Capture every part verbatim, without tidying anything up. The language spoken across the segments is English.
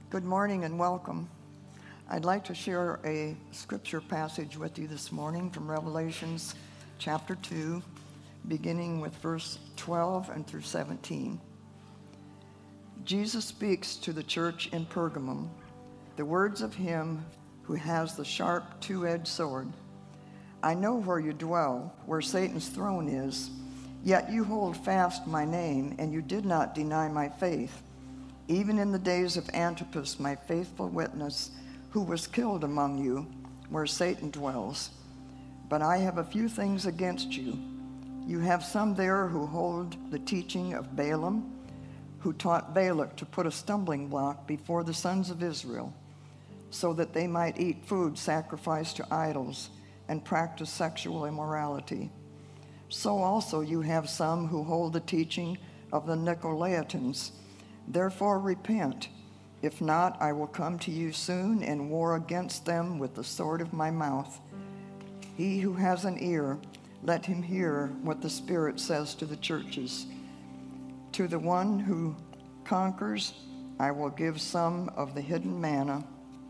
Good morning and welcome. I'd like to share a scripture passage with you this morning from Revelations chapter two, beginning with verse twelve and through seventeen. Jesus speaks to the church in Pergamum the words of him who has the sharp two-edged sword. I know where you dwell, where Satan's throne is, yet you hold fast my name, and you did not deny my faith, even in the days of Antipas, my faithful witness, who was killed among you, where Satan dwells. But I have a few things against you. You have some there who hold the teaching of Balaam, who taught Balak to put a stumbling block before the sons of Israel, so that they might eat food sacrificed to idols and practice sexual immorality. So also you have some who hold the teaching of the Nicolaitans. Therefore repent. If not, I will come to you soon and war against them with the sword of my mouth. He who has an ear, let him hear what the Spirit says to the churches. To the one who conquers, I will give some of the hidden manna,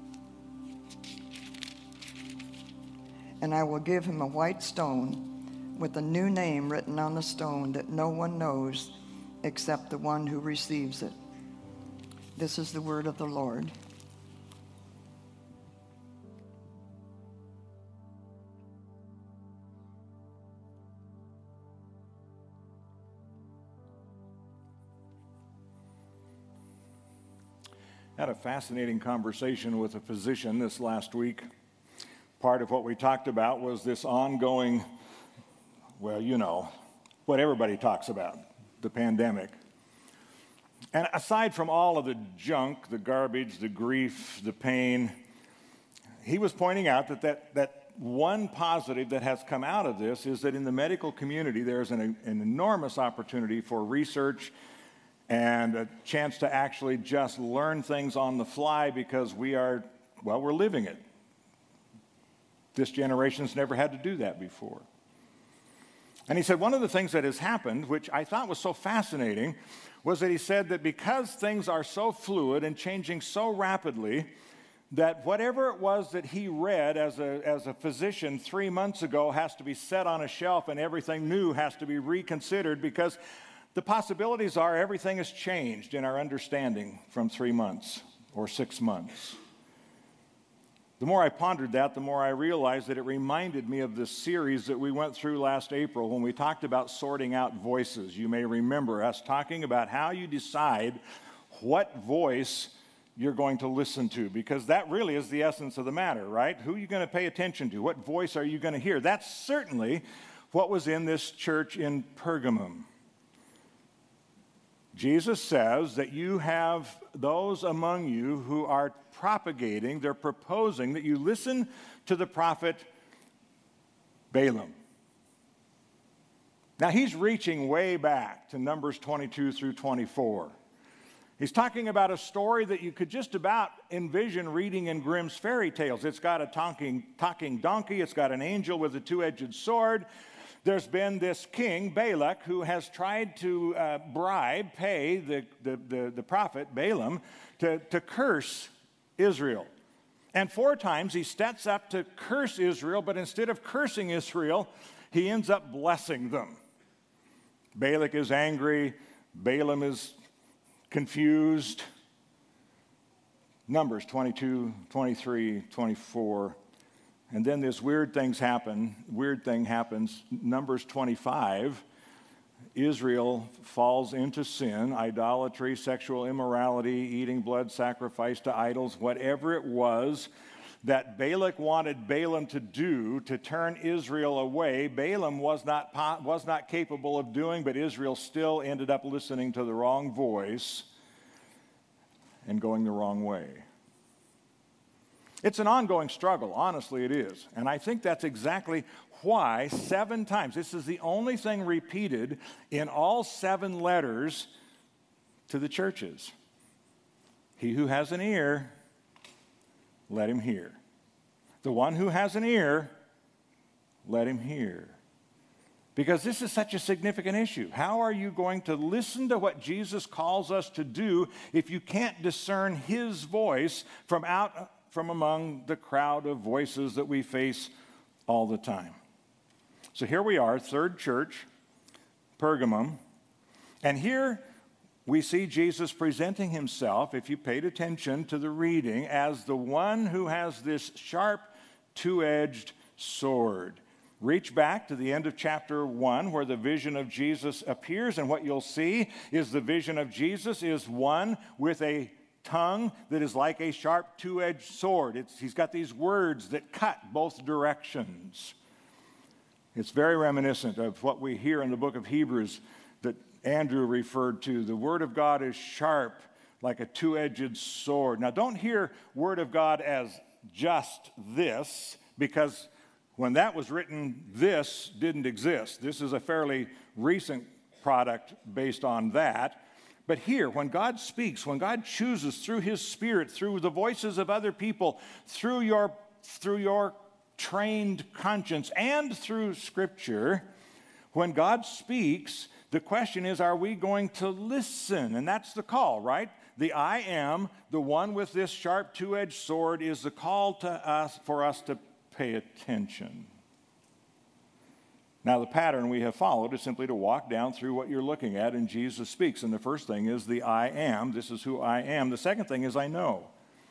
and I will give him a white stone with a new name written on the stone that no one knows except the one who receives it. This is the word of the Lord. I had a fascinating conversation with a physician this last week. Part of what we talked about was this ongoing, well, you know, what everybody talks about, the pandemic. And aside from all of the junk, the garbage, the grief, the pain, he was pointing out that that, that one positive that has come out of this is that in the medical community, there's an, an enormous opportunity for research and a chance to actually just learn things on the fly because we are, well, we're living it. This generation's never had to do that before. And he said one of the things that has happened, which I thought was so fascinating, was that he said that because things are so fluid and changing so rapidly, that whatever it was that he read as a, as a physician three months ago has to be set on a shelf and everything new has to be reconsidered because the possibilities are everything has changed in our understanding from three months or six months. The more I pondered that, the more I realized that it reminded me of this series that we went through last April when we talked about sorting out voices. You may remember us talking about how you decide what voice you're going to listen to, because that really is the essence of the matter, right? Who are you going to pay attention to? What voice are you going to hear? That's certainly what was in this church in Pergamum. Jesus says that you have those among you who are propagating, they're proposing that you listen to the prophet Balaam. Now, he's reaching way back to Numbers twenty-two through twenty-four. He's talking about a story that you could just about envision reading in Grimm's fairy tales. It's got a talking, talking donkey, it's got an angel with a two-edged sword. There's been this king, Balak, who has tried to uh, bribe, pay the, the, the, the prophet Balaam to, to curse Israel. And four times he steps up to curse Israel, but instead of cursing Israel, he ends up blessing them. Balak is angry. Balaam is confused. Numbers twenty-two, twenty-three, twenty-four. And then this weird things happen, weird thing happens. Numbers twenty-five, Israel falls into sin, idolatry, sexual immorality, eating blood sacrificed to idols, whatever it was that Balak wanted Balaam to do to turn Israel away. Balaam was not, was not capable of doing, but Israel still ended up listening to the wrong voice and going the wrong way. It's an ongoing struggle, honestly it is. And I think that's exactly why seven times, this is the only thing repeated in all seven letters to the churches. He who has an ear, let him hear. The one who has an ear, let him hear. Because this is such a significant issue. How are you going to listen to what Jesus calls us to do if you can't discern his voice from out from among the crowd of voices that we face all the time? So here we are, third church, Pergamum, and here we see Jesus presenting himself, if you paid attention to the reading, as the one who has this sharp, two-edged sword. Reach back to the end of chapter one where the vision of Jesus appears, and what you'll see is the vision of Jesus is one with a tongue that is like a sharp two-edged sword. It's, he's got these words that cut both directions. It's very reminiscent of what we hear in the book of Hebrews that Andrew referred to. The word of God is sharp like a two-edged sword. Now, don't hear word of God as just this, because when that was written, this didn't exist. This is a fairly recent product based on that. But here, when God speaks, when God chooses through his Spirit, through the voices of other people, through your, through your trained conscience, and through Scripture, when God speaks, the question is, are we going to listen? And that's the call, right? The I am, the one with this sharp two-edged sword, is the call to us for us to pay attention. Now, the pattern we have followed is simply to walk down through what you're looking at, and Jesus speaks. And the first thing is the I am. This is who I am. The second thing is I know.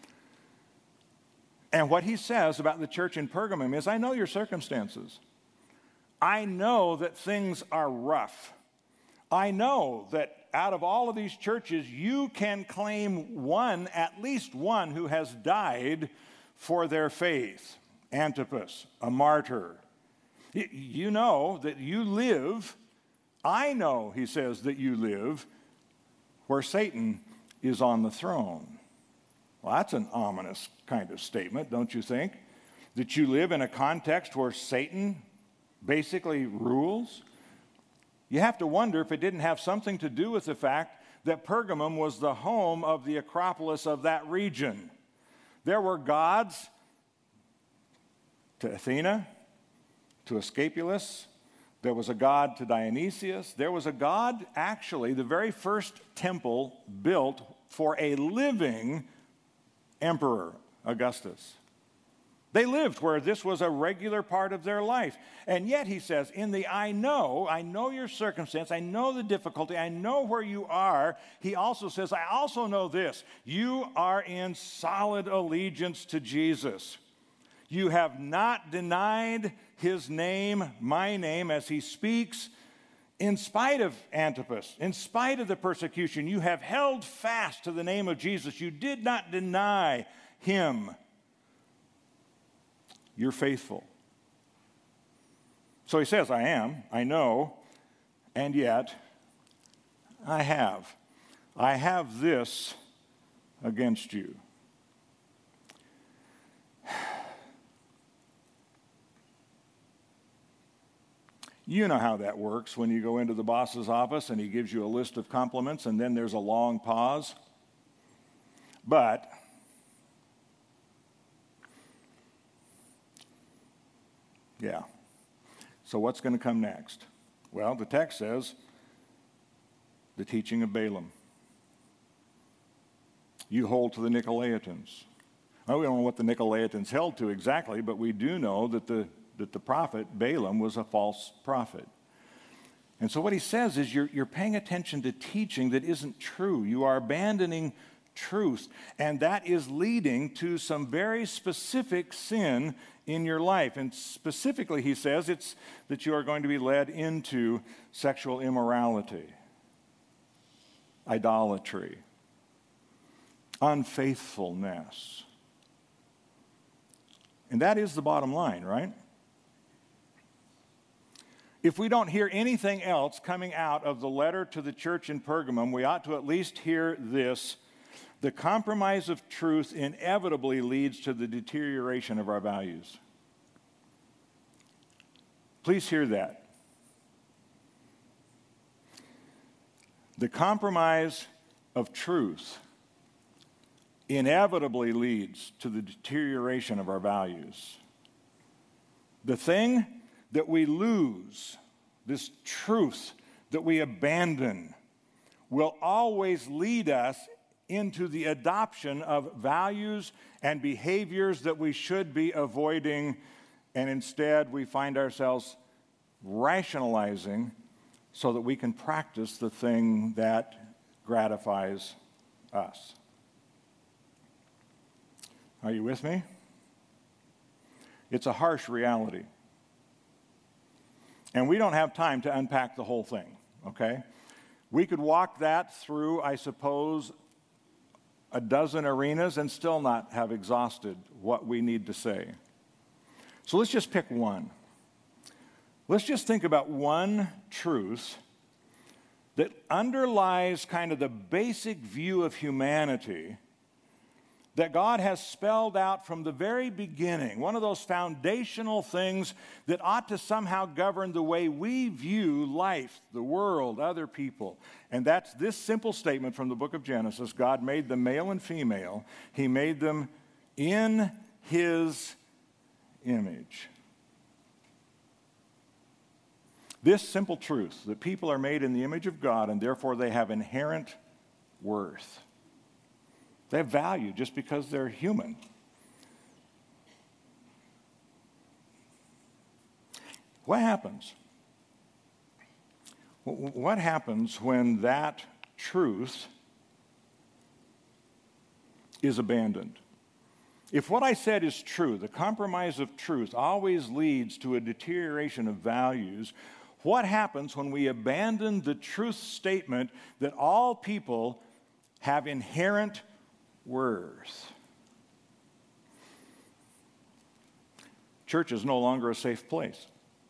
And what he says about the church in Pergamum is, I know your circumstances. I know that things are rough. I know that out of all of these churches, you can claim one, at least one, who has died for their faith. Antipas, a martyr. You know that you live, I know, he says, that you live where Satan is on the throne. Well, that's an ominous kind of statement, don't you think? That you live in a context where Satan basically rules? You have to wonder if it didn't have something to do with the fact that Pergamum was the home of the Acropolis of that region. There were gods to Athena, to Asclepius. There was a god to Dionysius. There was a god, actually, the very first temple built for a living emperor, Augustus. They lived where this was a regular part of their life. And yet, he says, in the I know, I know your circumstance, I know the difficulty, I know where you are. He also says, I also know this. You are in solid allegiance to Jesus. You have not denied his name, my name, as he speaks. In spite of Antipas, in spite of the persecution, you have held fast to the name of Jesus. You did not deny him. You're faithful. So he says, I am, I know, and yet I have. I have this against you. You know how that works when you go into the boss's office and he gives you a list of compliments and then there's a long pause. But yeah. So what's going to come next? Well, the text says the teaching of Balaam. You hold to the Nicolaitans. Well, we don't know what the Nicolaitans held to exactly, but we do know that the that the prophet Balaam was a false prophet. And so what he says is you're, you're paying attention to teaching that isn't true. You are abandoning truth, and that is leading to some very specific sin in your life. And specifically, he says, it's that you are going to be led into sexual immorality, idolatry, unfaithfulness. And that is the bottom line, right? If we don't hear anything else coming out of the letter to the church in Pergamum, we ought to at least hear this. The compromise of truth inevitably leads to the deterioration of our values. Please hear that. The compromise of truth inevitably leads to the deterioration of our values. The thing that we lose, this truth that we abandon, will always lead us into the adoption of values and behaviors that we should be avoiding, and instead we find ourselves rationalizing so that we can practice the thing that gratifies us. Are you with me? It's a harsh reality. And we don't have time to unpack the whole thing, okay? We could walk that through, I suppose, a dozen arenas and still not have exhausted what we need to say. So let's just pick one. Let's just think about one truth that underlies kind of the basic view of humanity that God has spelled out from the very beginning, one of those foundational things that ought to somehow govern the way we view life, the world, other people. And that's this simple statement from the book of Genesis: God made them male and female. He made them in His image. This simple truth, that people are made in the image of God and therefore they have inherent worth. They have value just because they're human. What happens? What happens when that truth is abandoned? If what I said is true, the compromise of truth always leads to a deterioration of values, what happens when we abandon the truth statement that all people have inherent worth? Church is no longer a safe place.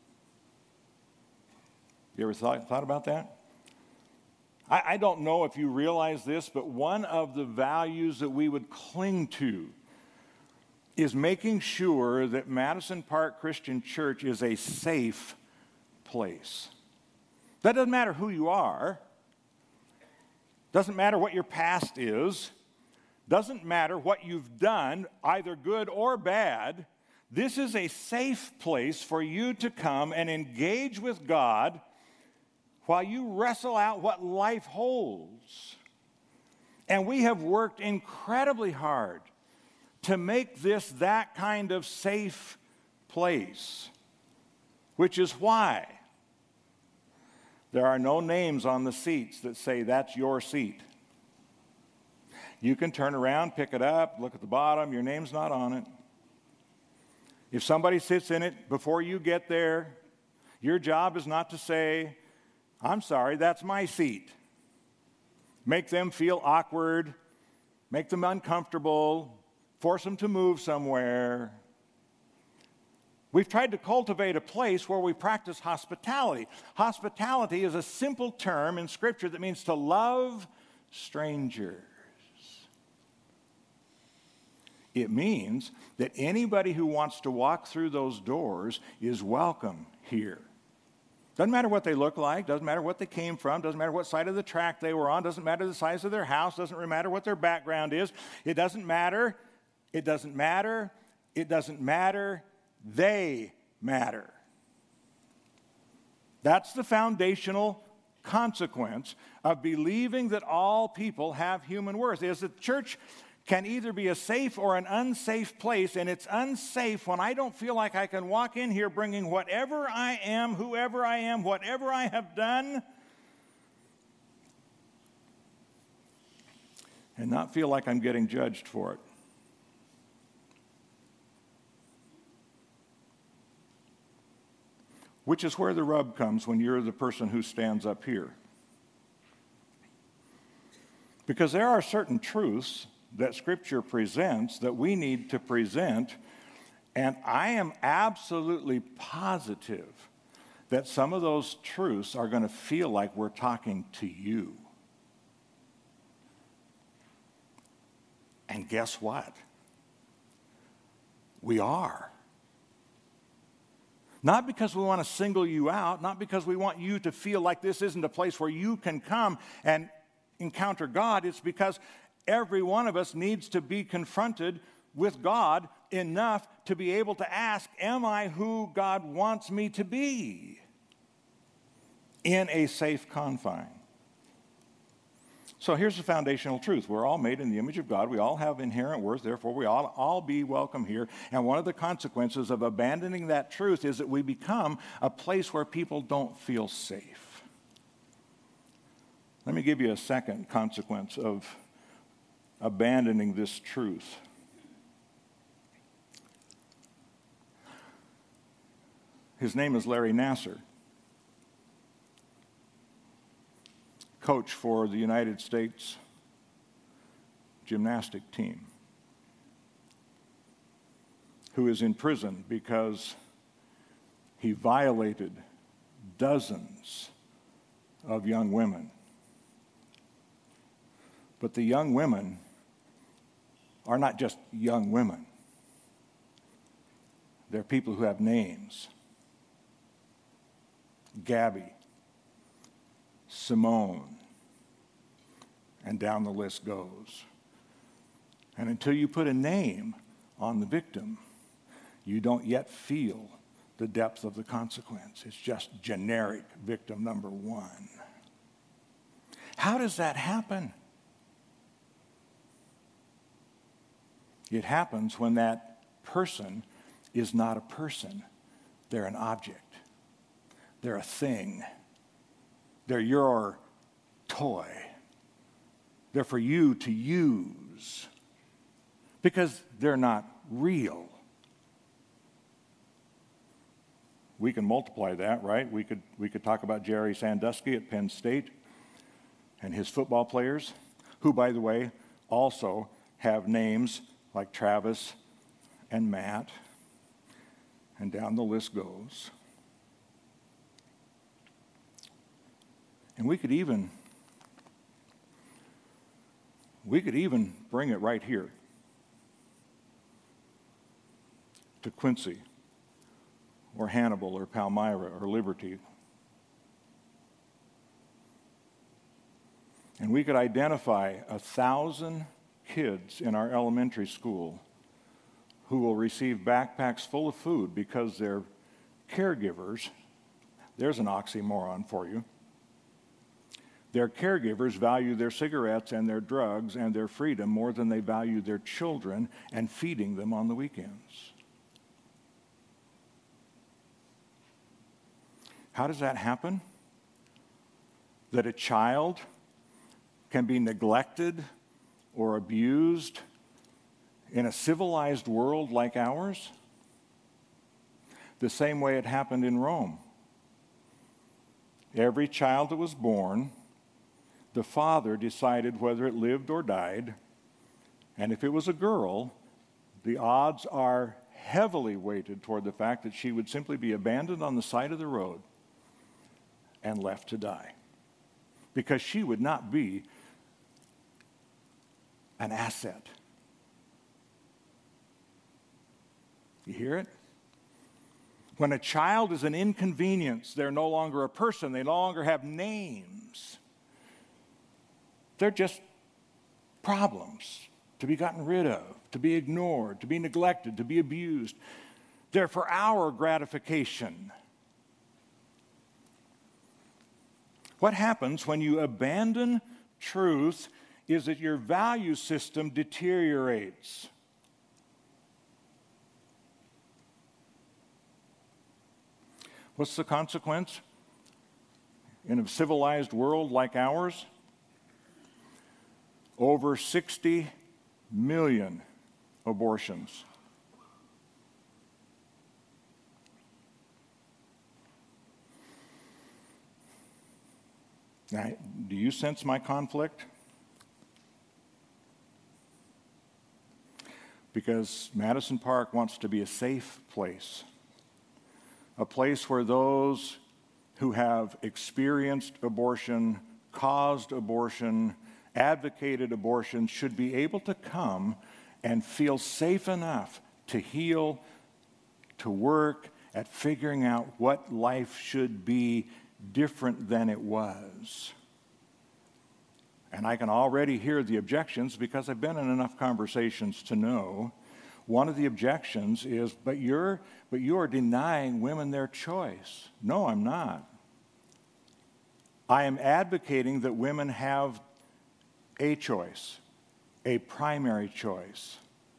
You ever thought, thought about that? I, I don't know if you realize this, but one of the values that we would cling to is making sure that Madison Park Christian Church is a safe place. That doesn't matter who you are. Doesn't matter what your past is. Doesn't matter what you've done, either good or bad. This is a safe place for you to come and engage with God while you wrestle out what life holds. And we have worked incredibly hard to make this that kind of safe place, which is why there are no names on the seats that say that's your seat. You can turn around, pick it up, look at the bottom, your name's not on it. If somebody sits in it before you get there, your job is not to say, I'm sorry, that's my seat. Make them feel awkward, make them uncomfortable, force them to move somewhere. We've tried to cultivate a place where we practice hospitality. Hospitality is a simple term in Scripture that means to love strangers. It means that anybody who wants to walk through those doors is welcome here. Doesn't matter what they look like, doesn't matter what they came from, doesn't matter what side of the track they were on, doesn't matter the size of their house, doesn't matter what their background is. It doesn't matter. It doesn't matter. It doesn't matter. They matter. That's the foundational consequence of believing that all people have human worth, is that the church can either be a safe or an unsafe place, and it's unsafe when I don't feel like I can walk in here bringing whatever I am, whoever I am, whatever I have done, and not feel like I'm getting judged for it. Which is where the rub comes when you're the person who stands up here. Because there are certain truths that Scripture presents that we need to present, and I am absolutely positive that some of those truths are going to feel like we're talking to you. And guess what? We are. Not because we want to single you out, not because we want you to feel like this isn't a place where you can come and encounter God. It's because every one of us needs to be confronted with God enough to be able to ask, am I who God wants me to be? in a safe confine. So here's the foundational truth. We're all made in the image of God. We all have inherent worth. Therefore, we all, all be welcome here. And one of the consequences of abandoning that truth is that we become a place where people don't feel safe. Let me give you a second consequence of abandoning this truth. His name is Larry Nassar, coach for the United States gymnastic team, who is in prison because he violated dozens of young women. But the young women are not just young women. They're people who have names. Gabby, Simone, and down the list goes. And until you put a name on the victim, you don't yet feel the depth of the consequence. It's just generic victim number one. How does that happen? It happens when that person is not a person. They're an object. They're a thing. They're your toy. They're for you to use because they're not real. We can multiply that, right? We could, we could talk about Jerry Sandusky at Penn State and his football players, who, by the way, also have names like Travis and Matt, and down the list goes. And we could even, we could even bring it right here to Quincy or Hannibal or Palmyra or Liberty. And we could identify a thousand kids in our elementary school who will receive backpacks full of food because their caregivers, there's an oxymoron for you, their caregivers value their cigarettes and their drugs and their freedom more than they value their children and feeding them on the weekends. How does that happen? That a child can be neglected or abused in a civilized world like ours? The same way it happened in Rome. Every child that was born, the father decided whether it lived or died, and if it was a girl, the odds are heavily weighted toward the fact that she would simply be abandoned on the side of the road and left to die, because she would not be an asset. You hear it? When a child is an inconvenience, they're no longer a person. They no longer have names. They're just problems to be gotten rid of, to be ignored, to be neglected, to be abused. They're for our gratification. What happens when you abandon truth is that your value system deteriorates. What's the consequence in a civilized world like ours? Over sixty million abortions. Now, do you sense my conflict? Because Madison Park wants to be a safe place, a place where those who have experienced abortion, caused abortion, advocated abortion should be able to come and feel safe enough to heal, to work at figuring out what life should be different than it was. And I can already hear the objections because I've been in enough conversations to know one of the objections is, but you're, but you are denying women their choice. No, I'm not. I am advocating that women have a choice, a primary choice.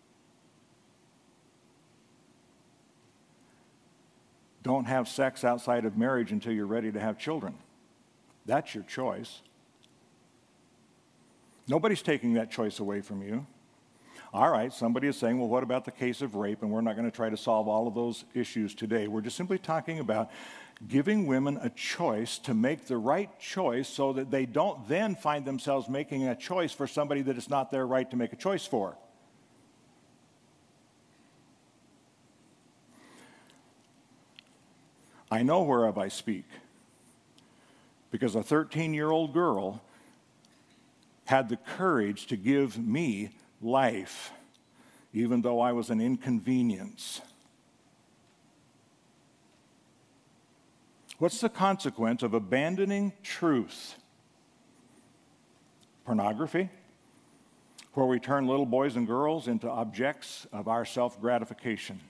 Don't have sex outside of marriage until you're ready to have children. That's your choice. Nobody's taking that choice away from you. All right, somebody is saying, well, what about the case of rape? And we're not going to try to solve all of those issues today. We're just simply talking about giving women a choice to make the right choice so that they don't then find themselves making a choice for somebody that it's not their right to make a choice for. I know whereof I speak, because a thirteen-year-old girl had the courage to give me life, even though I was an inconvenience. What's the consequence of abandoning truth? Pornography, where we turn little boys and girls into objects of our self-gratification.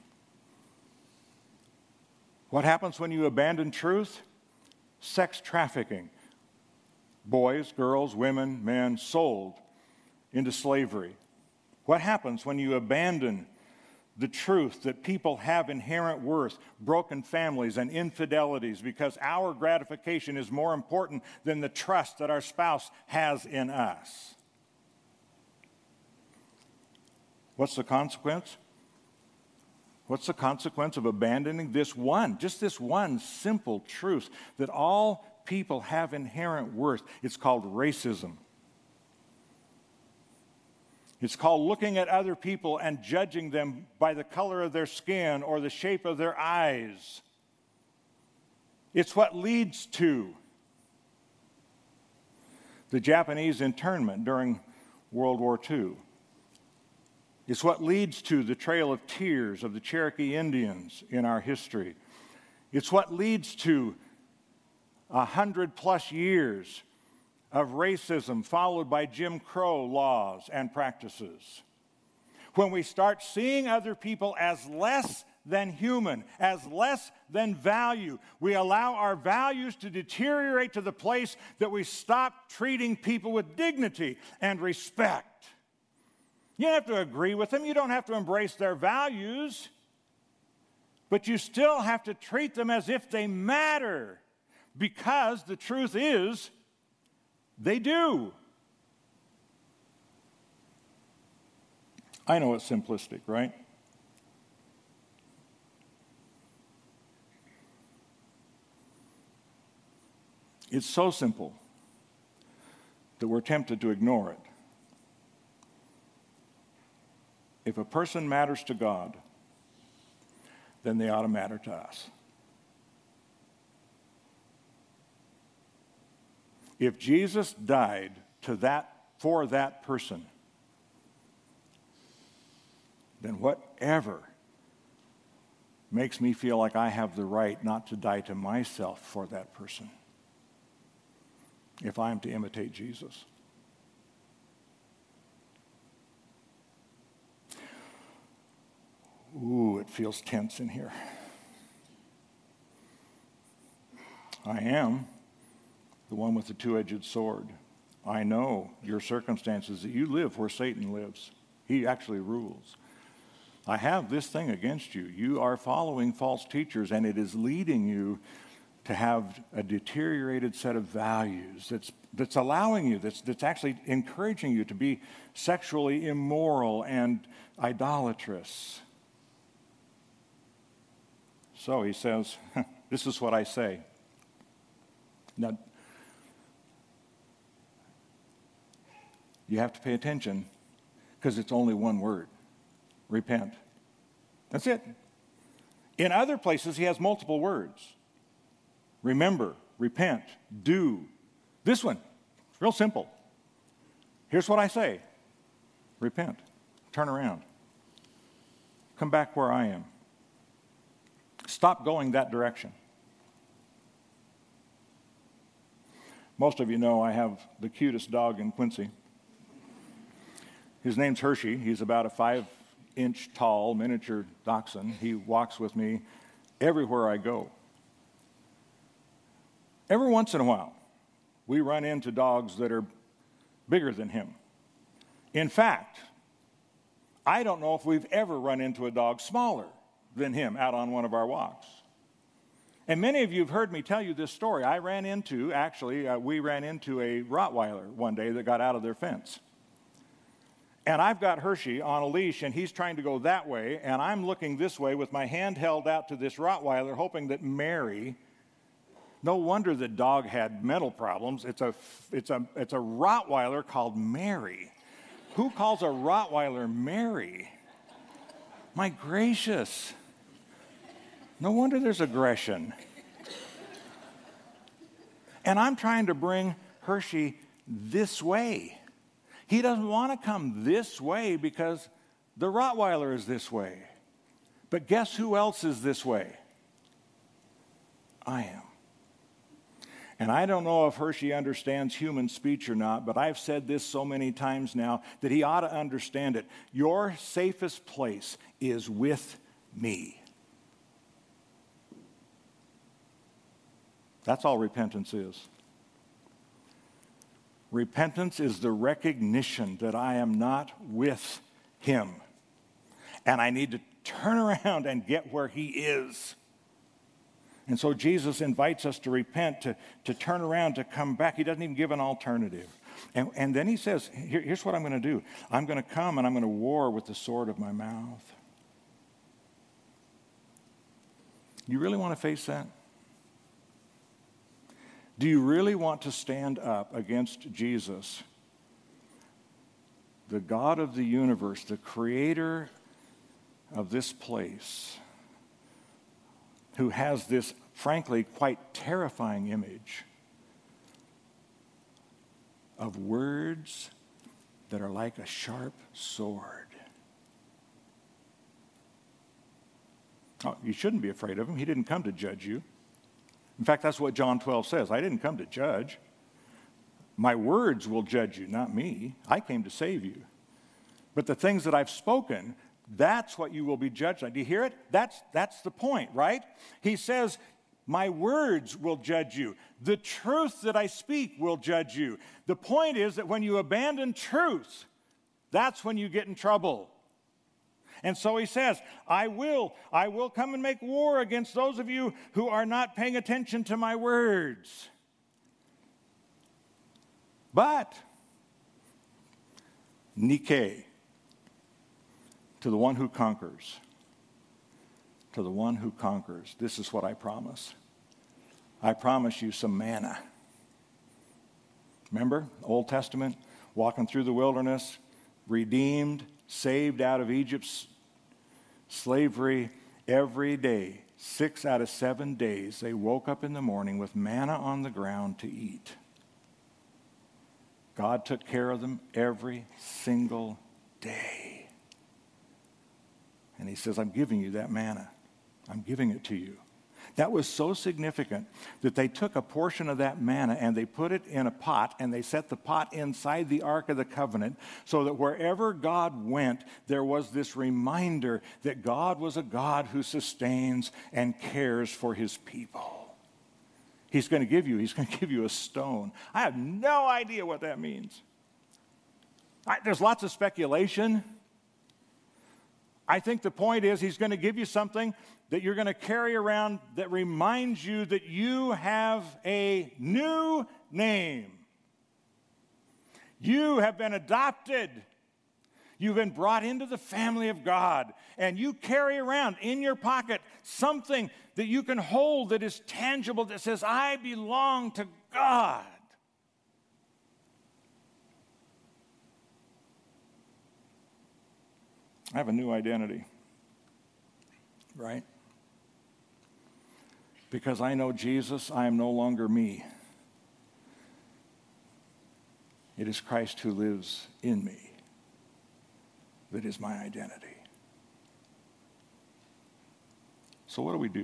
What happens when you abandon truth? Sex trafficking. Boys, girls, women, men sold into slavery. What happens when you abandon the truth that people have inherent worth, broken families and infidelities, because our gratification is more important than the trust that our spouse has in us? What's the consequence? What's the consequence of abandoning this one, just this one simple truth that all people have inherent worth? It's called racism. It's called looking at other people and judging them by the color of their skin or the shape of their eyes. It's what leads to the Japanese internment during World War Two. It's what leads to the Trail of Tears of the Cherokee Indians in our history. It's what leads to a hundred plus years of racism followed by Jim Crow laws and practices. When we start seeing other people as less than human, as less than value, we allow our values to deteriorate to the place that we stop treating people with dignity and respect. You don't have to agree with them. You don't have to embrace their values. But you still have to treat them as if they matter. Because the truth is, they do. I know it's simplistic, right? It's so simple that we're tempted to ignore it. If a person matters to God, then they ought to matter to us. If Jesus died to that, for that person, then whatever makes me feel like I have the right not to die to myself for that person, if I am to imitate Jesus. Ooh, it feels tense in here. I am the one with the two-edged sword. I know your circumstances, that you live where Satan lives. He actually rules. I have this thing against you. You are following false teachers, and it is leading you to have a deteriorated set of values that's, that's allowing you, that's, that's actually encouraging you to be sexually immoral and idolatrous. So he says, this is what I say. Now, you have to pay attention because it's only one word. Repent. That's it. In other places, he has multiple words. Remember, repent, do. This one, it's real simple. Here's what I say. Repent. Turn around. Come back where I am. Stop going that direction. Most of you know I have the cutest dog in Quincy. His name's Hershey. He's about a five-inch tall miniature dachshund. He walks with me everywhere I go. Every once in a while, we run into dogs that are bigger than him. In fact, I don't know if we've ever run into a dog smaller than him out on one of our walks. And many of you have heard me tell you this story. I ran into, actually, uh, we ran into a Rottweiler one day that got out of their fence. And I've got Hershey on a leash, and he's trying to go that way, and I'm looking this way with my hand held out to this Rottweiler, hoping that Mary, no wonder the dog had mental problems. It's a, it's a, it's a Rottweiler called Mary. Who calls a Rottweiler Mary? My gracious. No wonder there's aggression. And I'm trying to bring Hershey this way. He doesn't want to come this way because the Rottweiler is this way. But guess who else is this way? I am. And I don't know if Hershey understands human speech or not, but I've said this so many times now that he ought to understand it. Your safest place is with me. That's all repentance is. Repentance is the recognition that I am not with him. And I need to turn around and get where he is. And so Jesus invites us to repent, to, to turn around, to come back. He doesn't even give an alternative. And, and then he says, Here, here's what I'm going to do. I'm going to come and I'm going to war with the sword of my mouth. You really want to face that? Do you really want to stand up against Jesus, the God of the universe, the creator of this place, who has this, frankly, quite terrifying image of words that are like a sharp sword? Oh, you shouldn't be afraid of him. He didn't come to judge you. In fact, that's what John twelve says. I didn't come to judge. My words will judge you, not me. I came to save you. But the things that I've spoken, that's what you will be judged on. Do you hear it? That's, that's the point, right? He says, my words will judge you. The truth that I speak will judge you. The point is that when you abandon truth, that's when you get in trouble. And so he says, I will, I will come and make war against those of you who are not paying attention to my words. But, Nike, to the one who conquers, to the one who conquers, this is what I promise. I promise you some manna. Remember, Old Testament, walking through the wilderness, redeemed, saved out of Egypt's slavery every day. Six out of seven days, they woke up in the morning with manna on the ground to eat. God took care of them every single day. And he says, I'm giving you that manna. I'm giving it to you. That was so significant that they took a portion of that manna and they put it in a pot and they set the pot inside the Ark of the Covenant so that wherever God went, there was this reminder that God was a God who sustains and cares for his people. He's going to give you, he's going to give you a stone. I have no idea what that means. I, there's lots of speculation. I think the point is he's going to give you something that you're going to carry around that reminds you that you have a new name. You have been adopted. You've been brought into the family of God. And you carry around in your pocket something that you can hold that is tangible, that says, I belong to God. I have a new identity, right? Because I know Jesus, I am no longer me. It is Christ who lives in me that is my identity. So what do we do?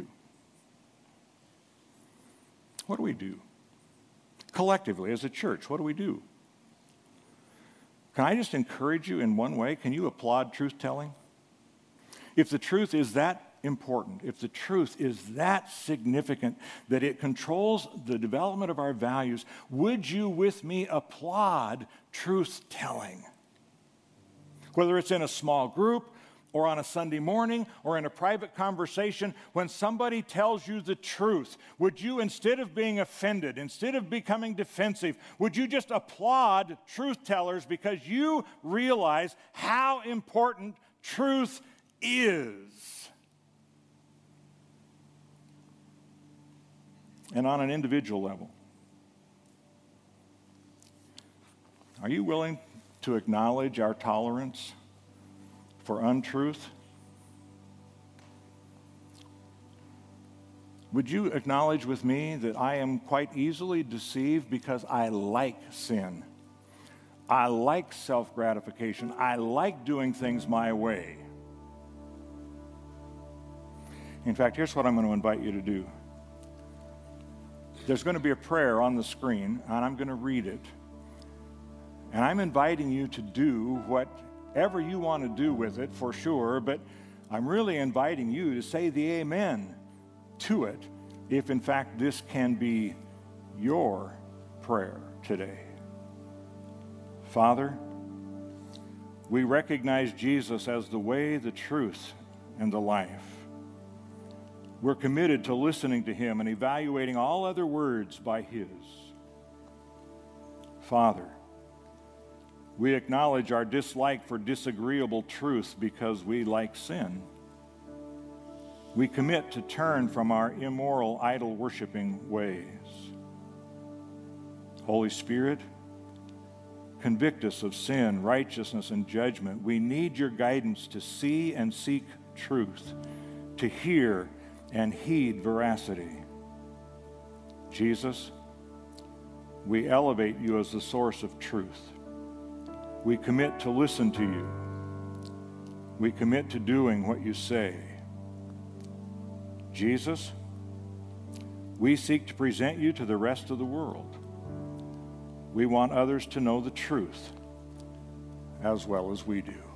What do we do? Collectively, as a church, what do we do? Can I just encourage you in one way? Can you applaud truth-telling? If the truth is that important, if the truth is that significant that it controls the development of our values, would you with me applaud truth-telling? Whether it's in a small group or on a Sunday morning or in a private conversation, when somebody tells you the truth, would you, instead of being offended, instead of becoming defensive, would you just applaud truth tellers because you realize how important truth is? And on an individual level, are you willing to acknowledge our tolerance for untruth? Would you acknowledge with me that I am quite easily deceived because I like sin? I like self-gratification. I like doing things my way. In fact, here's what I'm going to invite you to do. There's going to be a prayer on the screen, and I'm going to read it. And I'm inviting you to do whatever you want to do with it, for sure, but I'm really inviting you to say the amen to it, if in fact this can be your prayer today. Father, we recognize Jesus as the way, the truth, and the life. We're committed to listening to him and evaluating all other words by his. Father, we acknowledge our dislike for disagreeable truth because we like sin. We commit to turn from our immoral, idol-worshiping ways. Holy Spirit, convict us of sin, righteousness, and judgment. We need your guidance to see and seek truth, to hear and heed veracity. Jesus, we elevate you as the source of truth. We commit to listen to you. We commit to doing what you say. Jesus, we seek to present you to the rest of the world. We want others to know the truth as well as we do.